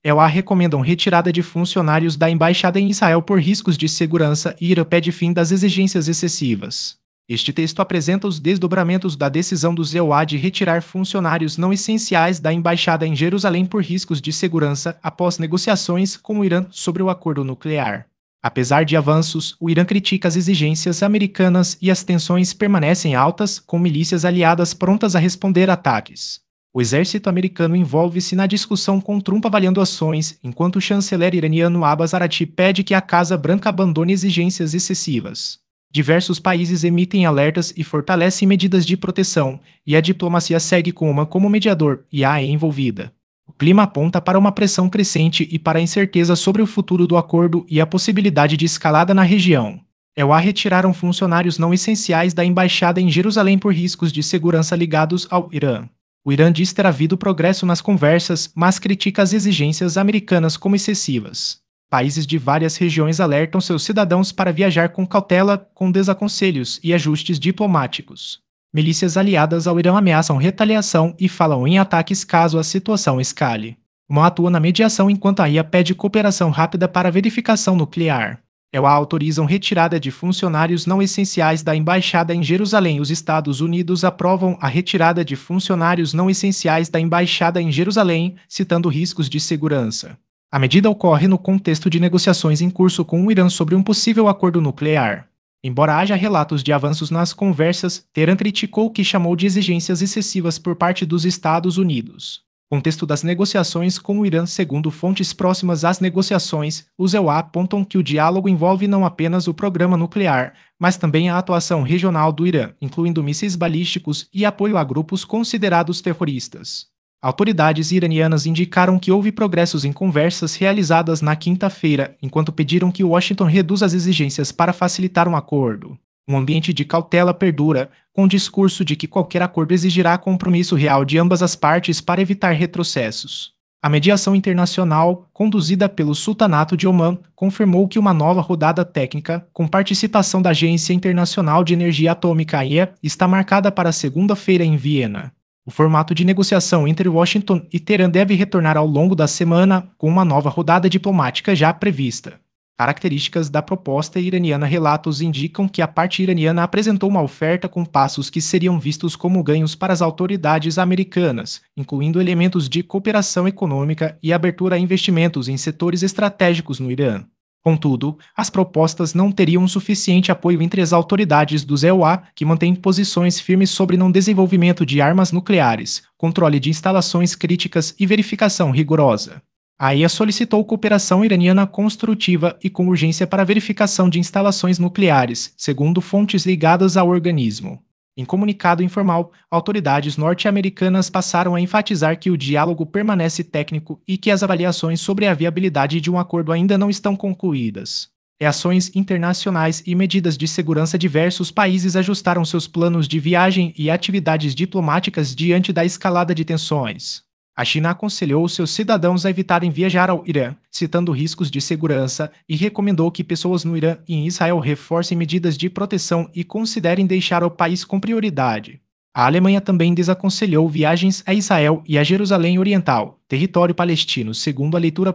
EUA recomendam retirada de funcionários da embaixada em Israel por riscos de segurança e Irã pede fim das exigências excessivas. Este texto apresenta os desdobramentos da decisão do EUA de retirar funcionários não essenciais da embaixada em Jerusalém por riscos de segurança após negociações com o Irã sobre o acordo nuclear. Apesar de avanços, o Irã critica as exigências americanas e as tensões permanecem altas, com milícias aliadas prontas a responder a ataques. O exército americano envolve-se na discussão com Trump avaliando ações, enquanto o chanceler iraniano Abbas Araqchi pede que a Casa Branca abandone exigências excessivas. Diversos países emitem alertas e fortalecem medidas de proteção, e a diplomacia segue com Oman como mediador e a AE envolvida. O clima aponta para uma pressão crescente e para a incerteza sobre o futuro do acordo e a possibilidade de escalada na região. EUA retiraram funcionários não essenciais da embaixada em Jerusalém por riscos de segurança ligados ao Irã. O Irã diz ter havido progresso nas conversas, mas critica as exigências americanas como excessivas. Países de várias regiões alertam seus cidadãos para viajar com cautela, com desaconselhos e ajustes diplomáticos. Milícias aliadas ao Irã ameaçam retaliação e falam em ataques caso a situação escale. Uma atua na mediação enquanto a IA pede cooperação rápida para verificação nuclear. EUA autorizam retirada de funcionários não essenciais da embaixada em Jerusalém. Os Estados Unidos aprovam a retirada de funcionários não essenciais da embaixada em Jerusalém, citando riscos de segurança. A medida ocorre no contexto de negociações em curso com o Irã sobre um possível acordo nuclear. Embora haja relatos de avanços nas conversas, Teherã criticou o que chamou de exigências excessivas por parte dos Estados Unidos. Contexto das negociações com o Irã. Segundo fontes próximas às negociações, os EUA apontam que o diálogo envolve não apenas o programa nuclear, mas também a atuação regional do Irã, incluindo mísseis balísticos e apoio a grupos considerados terroristas. Autoridades iranianas indicaram que houve progressos em conversas realizadas na quinta-feira, enquanto pediram que Washington reduza as exigências para facilitar um acordo. Um ambiente de cautela perdura, com o discurso de que qualquer acordo exigirá compromisso real de ambas as partes para evitar retrocessos. A mediação internacional, conduzida pelo Sultanato de Omã, confirmou que uma nova rodada técnica, com participação da Agência Internacional de Energia Atômica (AIEA), está marcada para segunda-feira em Viena. O formato de negociação entre Washington e Teherã deve retornar ao longo da semana, com uma nova rodada diplomática já prevista. Características da proposta iraniana. Relatos indicam que a parte iraniana apresentou uma oferta com passos que seriam vistos como ganhos para as autoridades americanas, incluindo elementos de cooperação econômica e abertura a investimentos em setores estratégicos no Irã. Contudo, as propostas não teriam suficiente apoio entre as autoridades dos EUA, que mantêm posições firmes sobre não desenvolvimento de armas nucleares, controle de instalações críticas e verificação rigorosa. A AIEA solicitou cooperação iraniana construtiva e com urgência para a verificação de instalações nucleares, segundo fontes ligadas ao organismo. Em comunicado informal, autoridades norte-americanas passaram a enfatizar que o diálogo permanece técnico e que as avaliações sobre a viabilidade de um acordo ainda não estão concluídas. Ações internacionais e medidas de segurança. Diversos países ajustaram seus planos de viagem e atividades diplomáticas diante da escalada de tensões. A China aconselhou seus cidadãos a evitarem viajar ao Irã, citando riscos de segurança, e recomendou que pessoas no Irã e em Israel reforcem medidas de proteção e considerem deixar o país com prioridade. A Alemanha também desaconselhou viagens a Israel e a Jerusalém Oriental, território palestino, segundo a leitura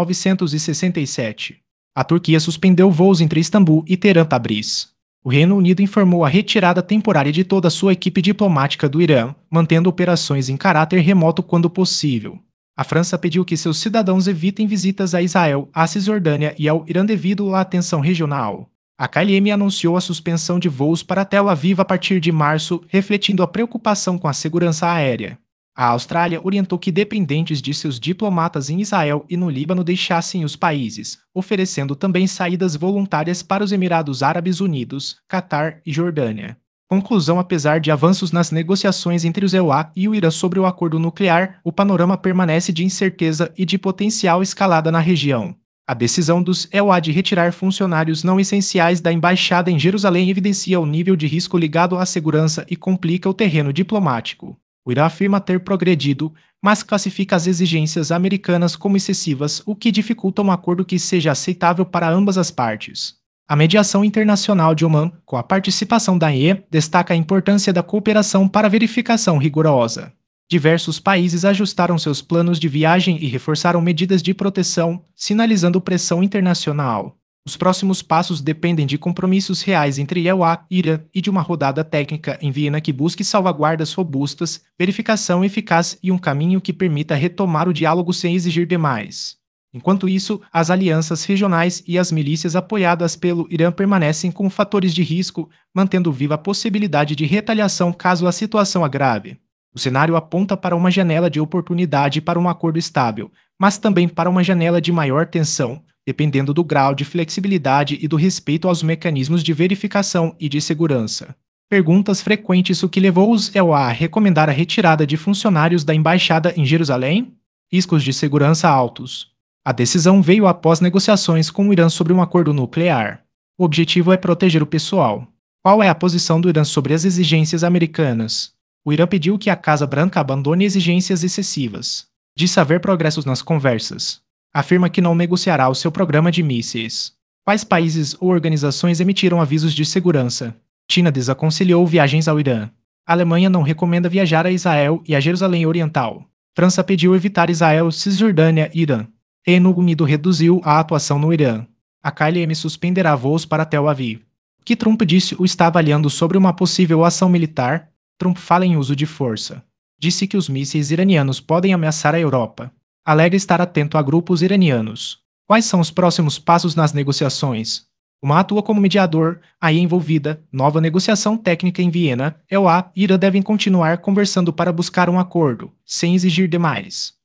pré-1967. A Turquia suspendeu voos entre Istambul e Teherã-Tabriz. O Reino Unido informou a retirada temporária de toda a sua equipe diplomática do Irã, mantendo operações em caráter remoto quando possível. A França pediu que seus cidadãos evitem visitas a Israel, à Cisjordânia e ao Irã devido à tensão regional. A KLM anunciou a suspensão de voos para Tel Aviv a partir de março, refletindo a preocupação com a segurança aérea. A Austrália orientou que dependentes de seus diplomatas em Israel e no Líbano deixassem os países, oferecendo também saídas voluntárias para os Emirados Árabes Unidos, Catar e Jordânia. Conclusão. Apesar de avanços nas negociações entre os EUA e o Irã sobre o acordo nuclear, o panorama permanece de incerteza e de potencial escalada na região. A decisão dos EUA de retirar funcionários não essenciais da embaixada em Jerusalém evidencia o nível de risco ligado à segurança e complica o terreno diplomático. O Irã afirma ter progredido, mas classifica as exigências americanas como excessivas, o que dificulta um acordo que seja aceitável para ambas as partes. A mediação internacional de Omã, com a participação da AIEA, destaca a importância da cooperação para verificação rigorosa. Diversos países ajustaram seus planos de viagem e reforçaram medidas de proteção, sinalizando pressão internacional. Os próximos passos dependem de compromissos reais entre EUA e Irã e de uma rodada técnica em Viena que busque salvaguardas robustas, verificação eficaz e um caminho que permita retomar o diálogo sem exigir demais. Enquanto isso, as alianças regionais e as milícias apoiadas pelo Irã permanecem como fatores de risco, mantendo viva a possibilidade de retaliação caso a situação agrave. O cenário aponta para uma janela de oportunidade para um acordo estável, mas também para uma janela de maior tensão, dependendo do grau de flexibilidade e do respeito aos mecanismos de verificação e de segurança. Perguntas frequentes: o que levou os EUA a recomendar a retirada de funcionários da embaixada em Jerusalém? Riscos de segurança altos. A decisão veio após negociações com o Irã sobre um acordo nuclear. O objetivo é proteger o pessoal. Qual é a posição do Irã sobre as exigências americanas? O Irã pediu que a Casa Branca abandone exigências excessivas. Disse haver progressos nas conversas. Afirma que não negociará o seu programa de mísseis. Quais países ou organizações emitiram avisos de segurança? China desaconselhou viagens ao Irã. A Alemanha não recomenda viajar a Israel e a Jerusalém Oriental. França pediu evitar Israel, Cisjordânia e Irã. Reino Unido reduziu a atuação no Irã. A KLM suspenderá voos para Tel Aviv. O que Trump disse o está avaliando sobre uma possível ação militar? Trump fala em uso de força. Disse que os mísseis iranianos podem ameaçar a Europa. Alega estar atento a grupos iranianos. Quais são os próximos passos nas negociações? Uma atua como mediador, aí envolvida, nova negociação técnica em Viena, EUA e Irã devem continuar conversando para buscar um acordo, sem exigir demais.